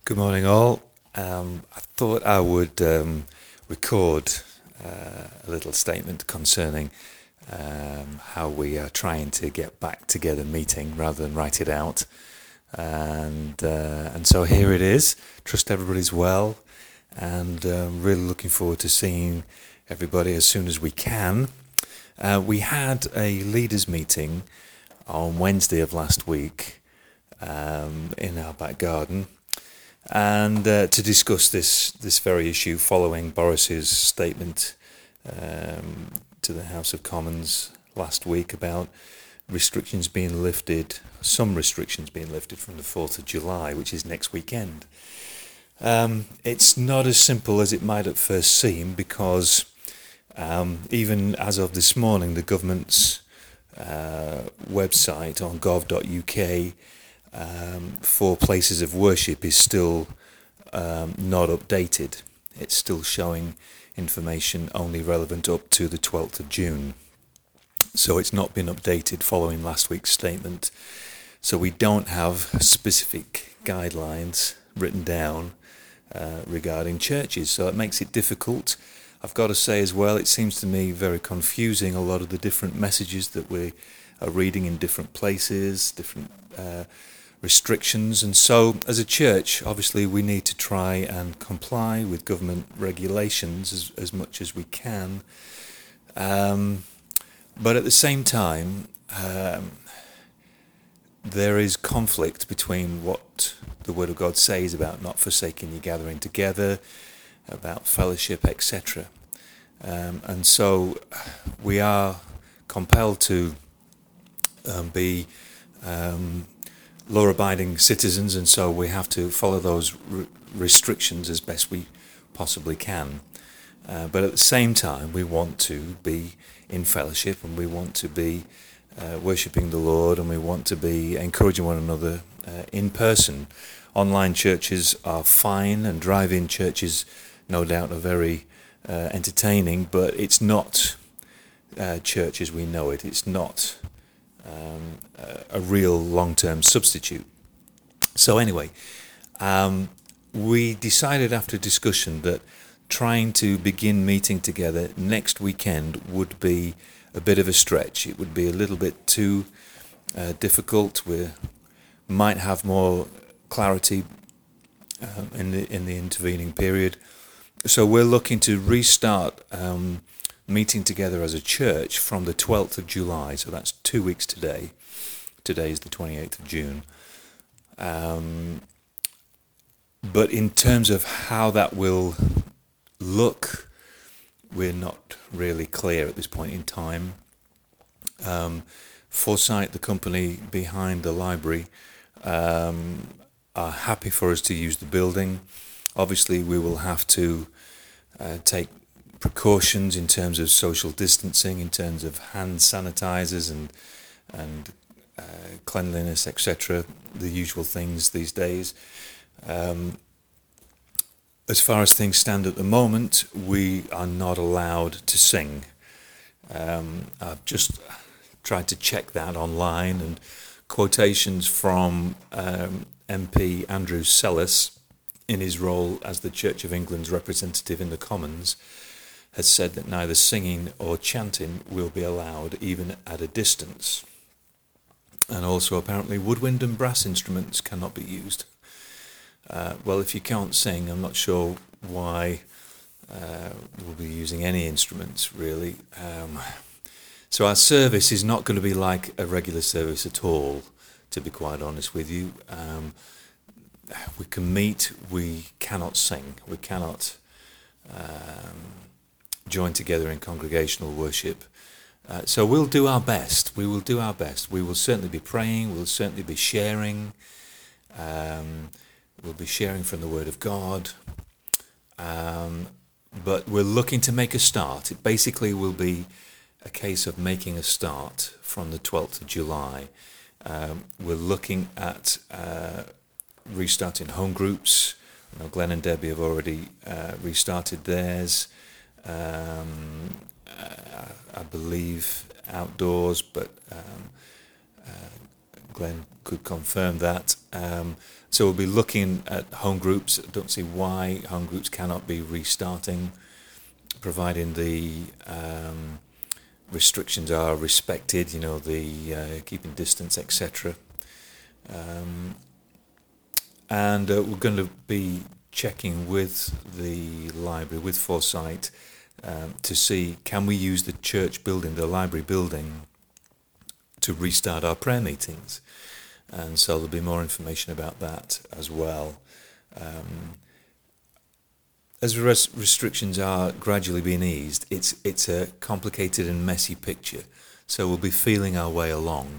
Good morning, all. I thought I would record a little statement concerning how we are trying to get back together meeting rather than write it out. And so here it is. Trust everybody's well, and really looking forward to seeing everybody as soon as we can. We had a leaders meeting on Wednesday of last week in our back garden, and to discuss this very issue following Boris's statement to the House of Commons last week about restrictions being lifted, some restrictions being lifted from the 4th of July, which is next weekend. It's not as simple as it might at first seem, because even as of this morning, the government's website on gov.uk for places of worship is still not updated. It's still showing information only relevant up to the 12th of June. So it's not been updated following last week's statement. So we don't have specific guidelines written down regarding churches. So it makes it difficult. I've got to say as well, it seems to me very confusing, a lot of the different messages that we are reading in different places, different restrictions. And so as a church, obviously we need to try and comply with government regulations as much as we can. But at the same time, there is conflict between what the Word of God says about not forsaking your gathering together, about fellowship, etc. And so we are compelled to be law-abiding citizens, and so we have to follow those restrictions as best we possibly can. But at the same time, we want to be in fellowship, and we want to be worshipping the Lord, and we want to be encouraging one another in person. Online churches are fine, and drive-in churches, no doubt, are very entertaining, but it's not church as we know it. It's not a real long-term substitute. So anyway, we decided after discussion that trying to begin meeting together next weekend would be a bit of a stretch. It would be a little bit too difficult. We might have more clarity in the intervening period. So we're looking to restart meeting together as a church from the 12th of July, so that's 2 weeks today. Today is the 28th of June. But in terms of how that will look, we're not really clear at this point in time. Foresight, the company behind the library, are happy for us to use the building. Obviously, we will have to take precautions in terms of social distancing, in terms of hand sanitizers and cleanliness, etc., the usual things these days. As far as things stand at the moment, we are not allowed to sing. I've just tried to check that online, and quotations from MP Andrew Sellis, in his role as the Church of England's representative in the Commons, has said that neither singing or chanting will be allowed, even at a distance. And also apparently woodwind and brass instruments cannot be used. Well, if you can't sing, I'm not sure why we'll be using any instruments, really. So our service is not going to be like a regular service at all, to be quite honest with you. We can meet, we cannot sing, we cannot join together in congregational worship. So we'll do our best. We will do our best. We will certainly be praying, we'll certainly be sharing. We'll be sharing from the Word of God. But we're looking to make a start. It basically will be a case of making a start from the 12th of July. We're looking at restarting home groups. I know Glenn and Debbie have already restarted theirs. I believe outdoors, but Glenn could confirm that. So we'll be looking at home groups. I don't see why home groups cannot be restarting, providing the restrictions are respected, the keeping distance, etc. And we're going to be checking with the library, with Foresight, to see, can we use the church building, the library building, to restart our prayer meetings. And so there'll be more information about that as well. As restrictions are gradually being eased, it's a complicated and messy picture. So we'll be feeling our way along,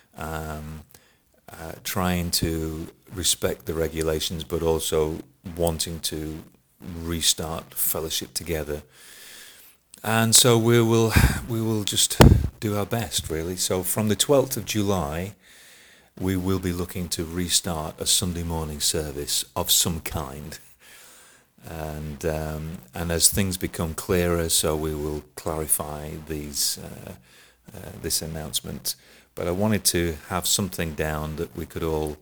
trying to respect the regulations, but also wanting to restart fellowship together. And so we will just do our best, really. So from the 12th of July, we will be looking to restart a Sunday morning service of some kind. And as things become clearer, so we will clarify this announcement. But I wanted to have something down that we could all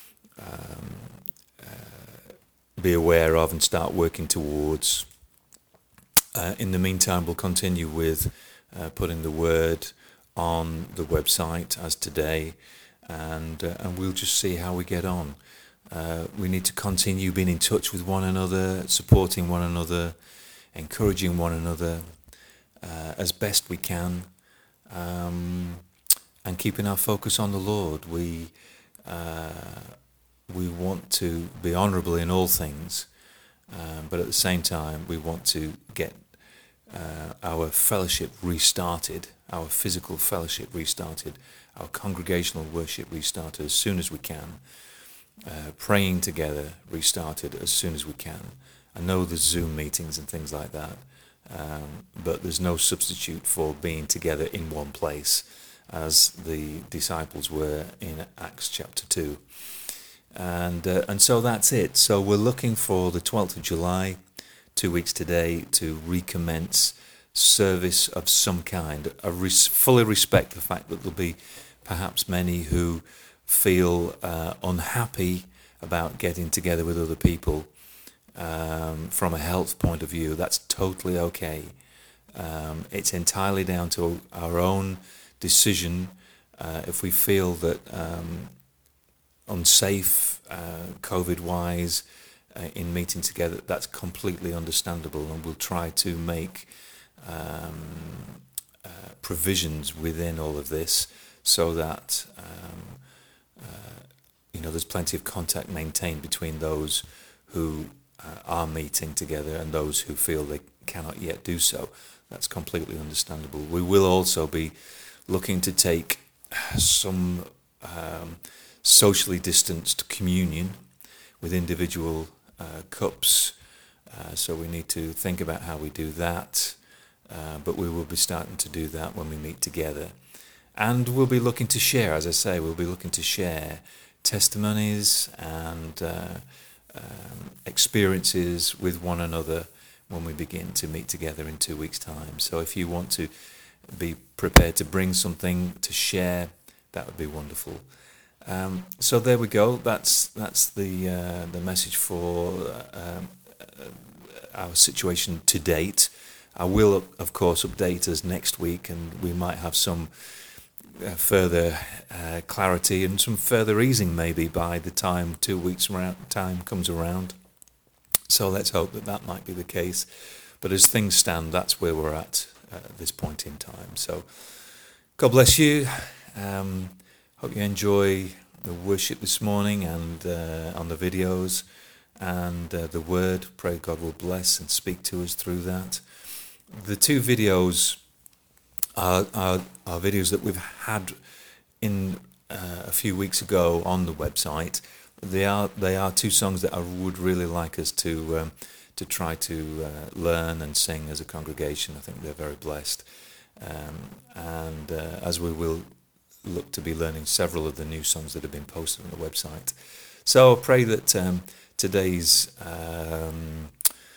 be aware of and start working towards. In the meantime, we'll continue with putting the word on the website as today, and we'll just see how we get on. We need to continue being in touch with one another, supporting one another, encouraging one another as best we can, and keeping our focus on the Lord. We want to be honourable in all things, but at the same time, we want to get our fellowship restarted, our physical fellowship restarted, our congregational worship restarted as soon as we can, praying together restarted as soon as we can. I know there's Zoom meetings and things like that, but there's no substitute for being together in one place as the disciples were in Acts chapter 2. And so that's it. So we're looking for the 12th of July, 2 weeks today, to recommence service of some kind. I fully respect the fact that there'll be perhaps many who feel unhappy about getting together with other people from a health point of view. That's totally okay. It's entirely down to our own decision. If we feel that unsafe, COVID-wise, in meeting together, that's completely understandable, and we'll try to make provisions within all of this so that there's plenty of contact maintained between those who are meeting together and those who feel they cannot yet do so. That's completely understandable. We will also be looking to take some socially distanced communion with individual cups, so we need to think about how we do that, but we will be starting to do that when we meet together. And we'll be looking to share, as I say, we'll be looking to share testimonies and experiences with one another when we begin to meet together in 2 weeks' time. So if you want to be prepared to bring something to share, that would be wonderful. So there we go. That's the message for our situation to date. I will, of course, update us next week, and we might have some further clarity and some further easing maybe by the time 2 weeks time comes around. So let's hope that might be the case. But as things stand, that's where we're at this point in time. So God bless you. Hope you enjoy the worship this morning and on the videos and the word. Pray God will bless and speak to us through that. The two videos are videos that we've had in a few weeks ago on the website. They are two songs that I would really like us to try to learn and sing as a congregation. I think they're very blessed, and as we will look to be learning several of the new songs that have been posted on the website. So I pray that today's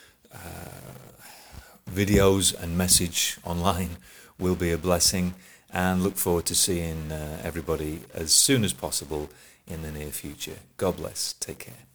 videos and message online will be a blessing, and look forward to seeing everybody as soon as possible in the near future. God bless. Take care.